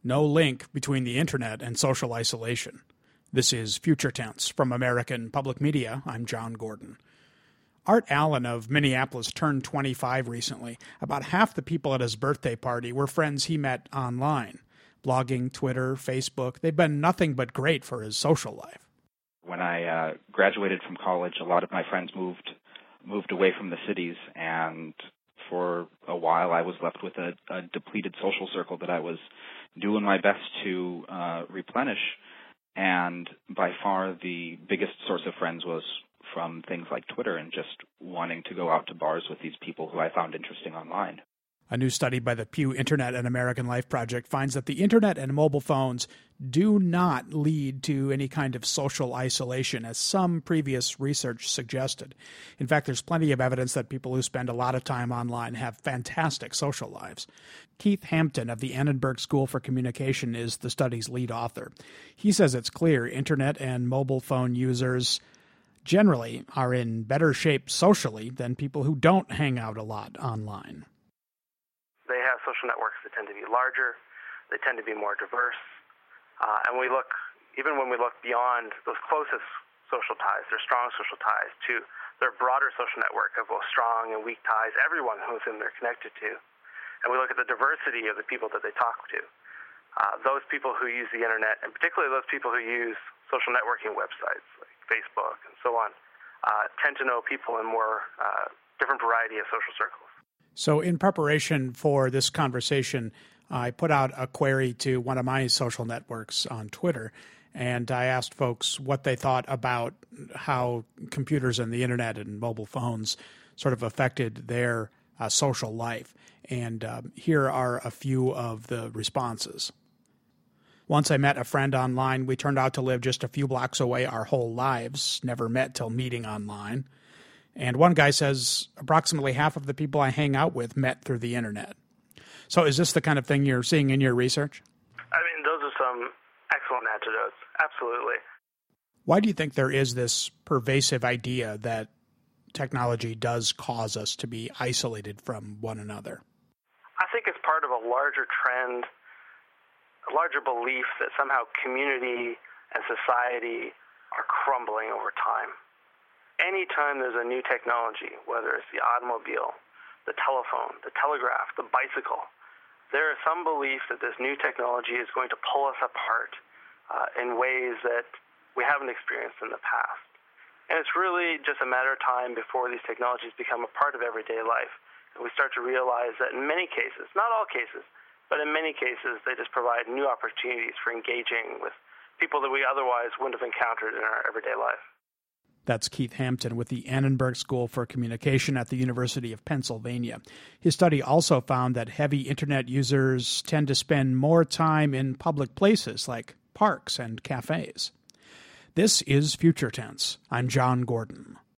No link between the internet and social isolation. This is Future Tense from American Public Media. I'm John Gordon. Art Allen of Minneapolis turned 25 recently. About half the people at his birthday party were friends he met online. Blogging, Twitter, Facebook, they've been nothing but great for his social life. When I graduated from college, a lot of my friends moved away from the cities, and for a while I was left with a depleted social circle that I was doing my best to replenish. And by far the biggest source of friends was from things like Twitter and just wanting to go out to bars with these people who I found interesting online. A new study by the Pew Internet and American Life Project finds that the internet and mobile phones do not lead to any kind of social isolation, as some previous research suggested. In fact, there's plenty of evidence that people who spend a lot of time online have fantastic social lives. Keith Hampton of the Annenberg School for Communication is the study's lead author. He says it's clear internet and mobile phone users generally are in better shape socially than people who don't hang out a lot online. They have social networks that tend to be larger, they tend to be more diverse, and even when we look beyond those closest social ties, their strong social ties, to their broader social network of both strong and weak ties, everyone whom they're connected to, and we look at the diversity of the people that they talk to, those people who use the internet, and particularly those people who use social networking websites like Facebook and so on, tend to know people in more different variety of social circles. So in preparation for this conversation, I put out a query to one of my social networks on Twitter, and I asked folks what they thought about how computers and the internet and mobile phones sort of affected their social life. And here are a few of the responses. Once I met a friend online. We turned out to live just a few blocks away our whole lives, never met till meeting online. And one guy says approximately half of the people I hang out with met through the internet. So is this the kind of thing you're seeing in your research? I mean, those are some excellent antidotes. Absolutely. Why do you think there is this pervasive idea that technology does cause us to be isolated from one another? I think it's part of a larger trend, a larger belief that somehow community and society are crumbling over time. Anytime there's a new technology, whether it's the automobile, the telephone, the telegraph, the bicycle, there is some belief that this new technology is going to pull us apart in ways that we haven't experienced in the past. And it's really just a matter of time before these technologies become a part of everyday life. And we start to realize that in many cases, not all cases, but in many cases, they just provide new opportunities for engaging with people that we otherwise wouldn't have encountered in our everyday life. That's Keith Hampton with the Annenberg School for Communication at the University of Pennsylvania. His study also found that heavy internet users tend to spend more time in public places like parks and cafes. This is Future Tense. I'm John Gordon.